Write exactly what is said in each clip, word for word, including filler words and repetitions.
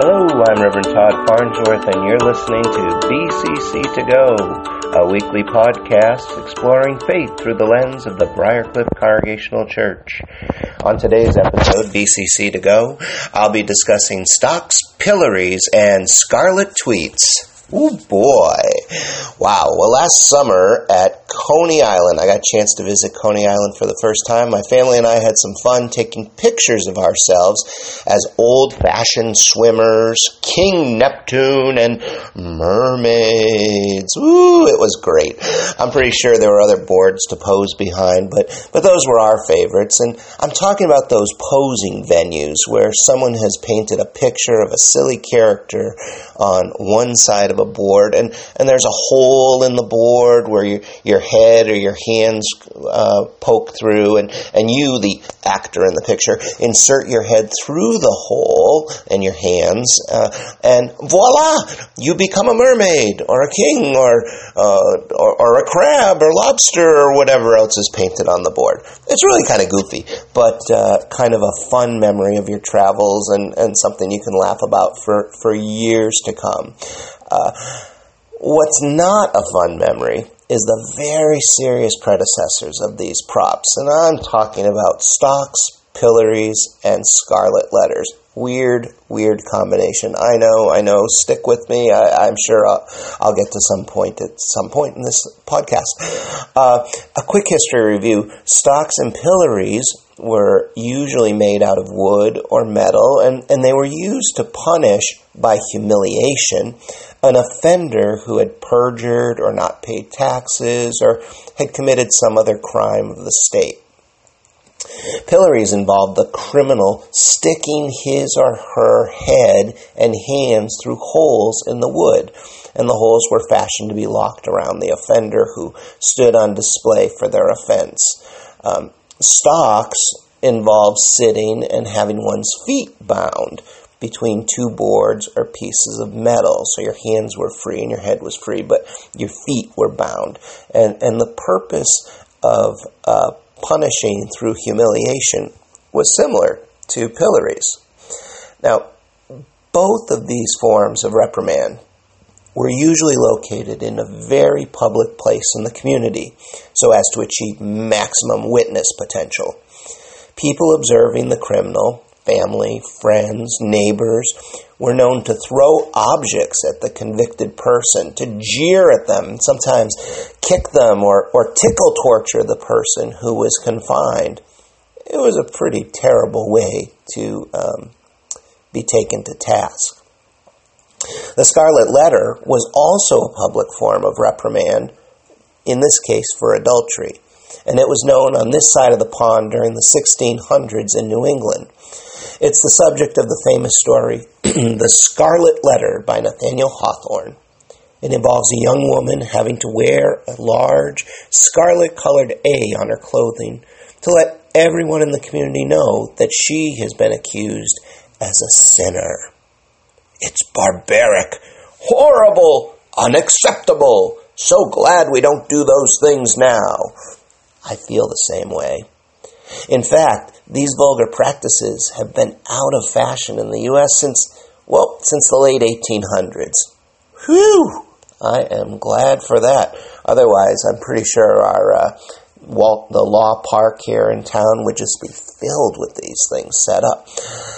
Hello, I'm Reverend Todd Farnsworth, and you're listening to B C C To Go, a weekly podcast exploring faith through the lens of the Briarcliff Congregational Church. On today's episode, B C C To Go, I'll be discussing stocks, pillories, and scarlet tweets. Ooh, boy. Wow. Well, last summer at Coney Island, I got a chance to visit Coney Island for the first time. My family and I had some fun taking pictures of ourselves as old-fashioned swimmers, King Neptune, and mermaids. Ooh, it was great. I'm pretty sure there were other boards to pose behind, but, but those were our favorites. And I'm talking about those posing venues where someone has painted a picture of a silly character on one side of a board, and, and there's a hole in the board where your your head or your hands uh, poke through, and, and you, the actor in the picture, insert your head through the hole and your hands, uh, and voila, you become a mermaid or a king or, uh, or or a crab or lobster or whatever else is painted on the board. It's really kind of goofy, but uh, kind of a fun memory of your travels and, and something you can laugh about for, for years to come. Uh, what's not a fun memory is the very serious predecessors of these props, and I'm talking about stocks, pillories, and scarlet letters. Weird, weird combination. I know, I know. Stick with me. I, I'm sure I'll, I'll get to some point at some point in this podcast. Uh, a quick history review. Stocks and pillories were usually made out of wood or metal, and, and they were used to punish, by humiliation, an offender who had perjured or not paid taxes or had committed some other crime of the state. Pillories involved the criminal sticking his or her head and hands through holes in the wood, and the holes were fashioned to be locked around the offender who stood on display for their offense. Um, stocks involved sitting and having one's feet bound between two boards or pieces of metal, so your hands were free and your head was free, but your feet were bound. And, and the purpose of uh, punishing through humiliation was similar to pillories. Now, both of these forms of reprimand were usually located in a very public place in the community so as to achieve maximum witness potential. People observing the criminal, family, friends, neighbors, were known to throw objects at the convicted person, to jeer at them, and sometimes kick them or, or tickle torture the person who was confined. It was a pretty terrible way to um, be taken to task. The scarlet letter was also a public form of reprimand, in this case for adultery, and it was known on this side of the pond during the sixteen hundreds in New England. It's the subject of the famous story, The Scarlet Letter by Nathaniel Hawthorne. It involves a young woman having to wear a large scarlet-colored A on her clothing to let everyone in the community know that she has been accused as a sinner. It's barbaric, horrible, unacceptable. So glad we don't do those things now. I feel the same way. In fact, these vulgar practices have been out of fashion in the U S since, well, since the late eighteen hundreds. Whew! I am glad for that. Otherwise, I'm pretty sure our uh, Walt, the law park here in town would just be filled with these things set up.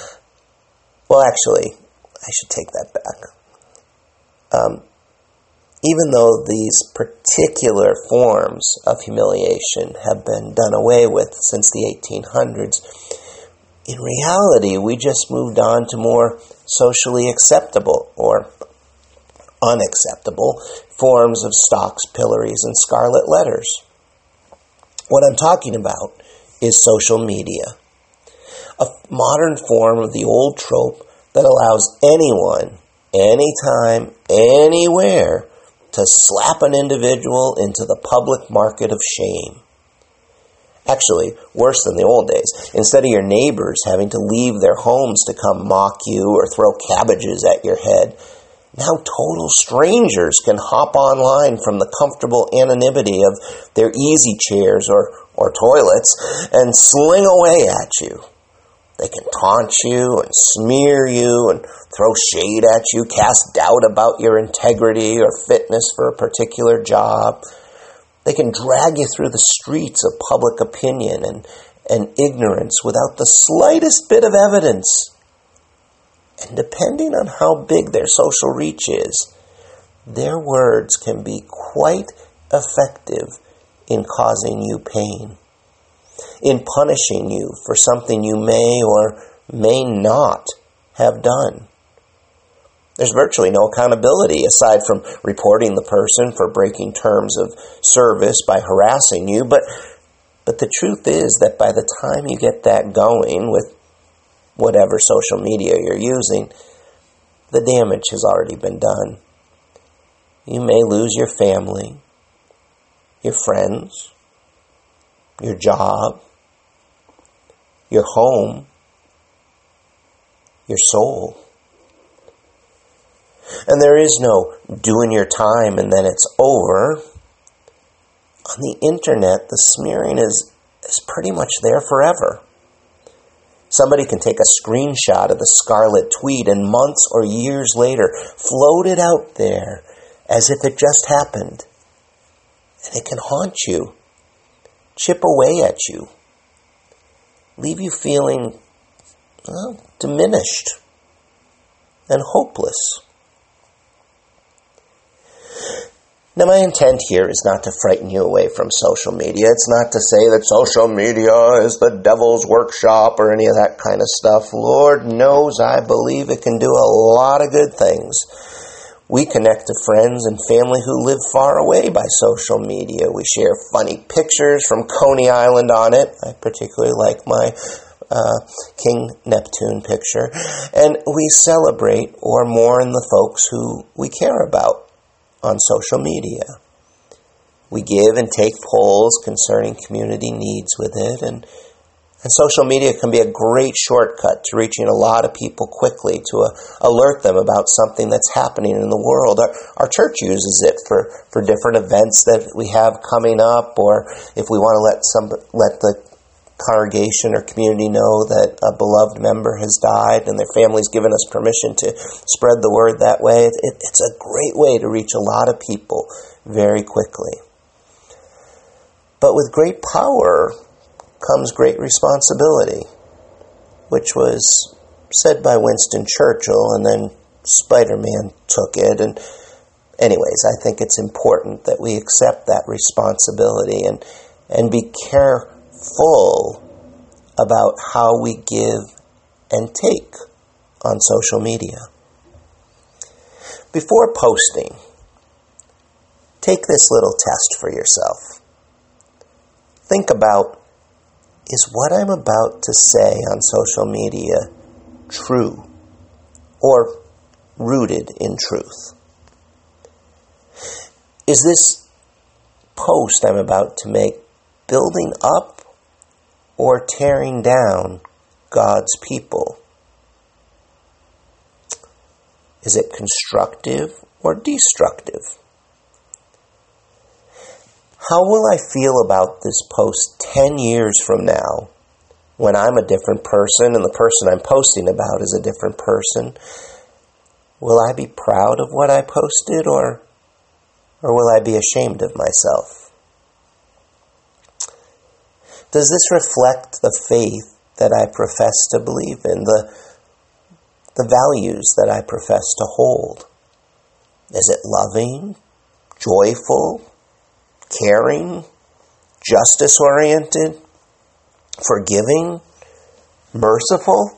Well, actually, I should take that back. Um, even though these particular forms of humiliation have been done away with since the eighteen hundreds, in reality, we just moved on to more socially acceptable or unacceptable forms of stocks, pillories, and scarlet letters. What I'm talking about is social media, a modern form of the old trope that allows anyone, anytime, anywhere, to slap an individual into the public market of shame. Actually, worse than the old days. Instead of your neighbors having to leave their homes to come mock you or throw cabbages at your head, now total strangers can hop online from the comfortable anonymity of their easy chairs or, or toilets and sling away at you. They can taunt you and smear you and throw shade at you, cast doubt about your integrity or fitness for a particular job. They can drag you through the streets of public opinion and, and ignorance without the slightest bit of evidence. And depending on how big their social reach is, their words can be quite effective in causing you pain, in punishing you for something you may or may not have done. There's virtually no accountability aside from reporting the person for breaking terms of service by harassing you, but but the truth is that by the time you get that going with whatever social media you're using, the damage has already been done. You may lose your family, your friends, your job, your home, your soul. And there is no doing your time and then it's over. On the internet, the smearing is, is pretty much there forever. Somebody can take a screenshot of the scarlet tweet and months or years later float it out there as if it just happened. And it can haunt you, chip away at you, leave you feeling, well, diminished and hopeless. Now, my intent here is not to frighten you away from social media. It's not to say that social media is the devil's workshop or any of that kind of stuff. Lord knows I believe it can do a lot of good things. We connect to friends and family who live far away by social media. We share funny pictures from Coney Island on it. I particularly like my uh, King Neptune picture. And we celebrate or mourn the folks who we care about on social media. We give and take polls concerning community needs with it, and, and social media can be a great shortcut to reaching a lot of people quickly to uh, alert them about something that's happening in the world. Our, our church uses it for, for different events that we have coming up, or if we want to let some let the congregation or community know that a beloved member has died and their family's given us permission to spread the word that way. It, it, it's a great way to reach a lot of people very quickly. But with great power comes great responsibility, which was said by Winston Churchill, and then Spider-Man took it. And anyways, I think it's important that we accept that responsibility and, and be careful full about how we give and take on social media. Before posting, take this little test for yourself. Think about, is what I'm about to say on social media true or rooted in truth? Is this post I'm about to make building up or tearing down God's people? Is it constructive or destructive? How will I feel about this post ten years from now when I'm a different person and the person I'm posting about is a different person? Will I be proud of what I posted, or, or will I be ashamed of myself? Does this reflect the faith that I profess to believe in, the, the values that I profess to hold? Is it loving, joyful, caring, justice-oriented, forgiving, merciful?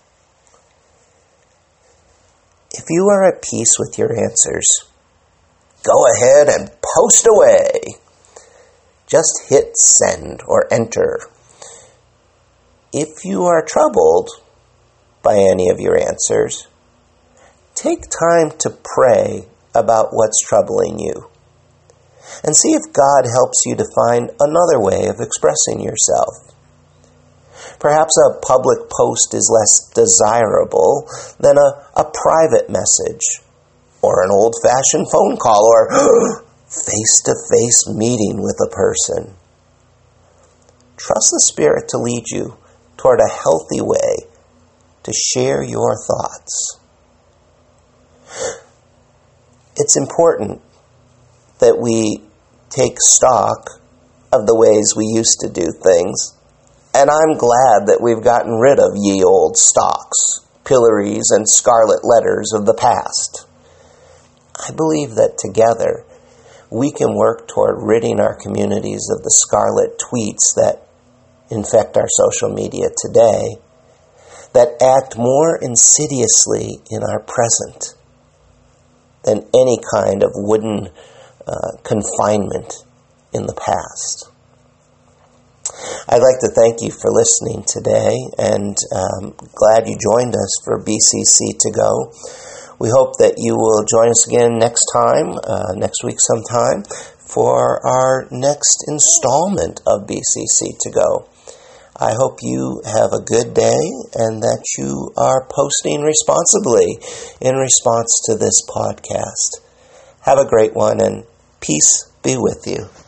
If you are at peace with your answers, go ahead and post away. Just hit send or enter. If you are troubled by any of your answers, take time to pray about what's troubling you and see if God helps you to find another way of expressing yourself. Perhaps a public post is less desirable than a, a private message or an old-fashioned phone call or face-to-face meeting with a person. Trust the Spirit to lead you toward a healthy way to share your thoughts. It's important that we take stock of the ways we used to do things, and I'm glad that we've gotten rid of ye old stocks, pillories, and scarlet letters of the past. I believe that together we can work toward ridding our communities of the scarlet tweets that infect our social media today, that act more insidiously in our present than any kind of wooden uh, confinement in the past. I'd like to thank you for listening today, and um, glad you joined us for B C C To Go. We hope that you will join us again next time, uh, next week sometime, for our next installment of B C C To Go. I hope you have a good day and that you are posting responsibly in response to this podcast. Have a great one, and peace be with you.